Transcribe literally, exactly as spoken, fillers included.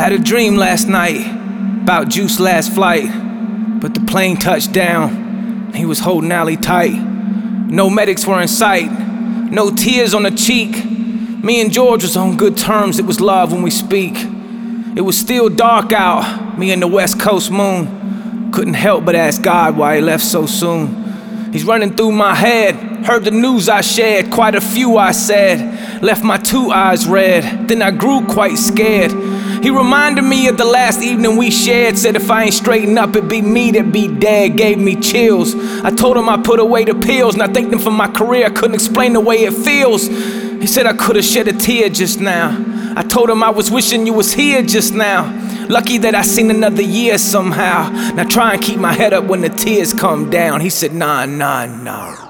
Had a dream last night about Juice last flight, but the plane touched down. He was holding Allie tight. No medics were in sight, no tears on the cheek. Me and George was on good terms, it was love when we speak. It was still dark out, me and the West Coast moon. Couldn't help but ask God why he left so soon. He's running through my head, heard the news I shared, quite a few I said, left my two eyes red, then I grew quite scared. He reminded me of the last evening we shared, said if I ain't straighten up it'd be me that'd be dead, gave me chills. I told him I put away the pills, and I thanked him for my career, I couldn't explain the way it feels. He said I could've shed a tear just now. I told him I was wishing you was here just now. Lucky that I seen another year somehow. Now try and keep my head up when the tears come down. He said nah, nah, nah.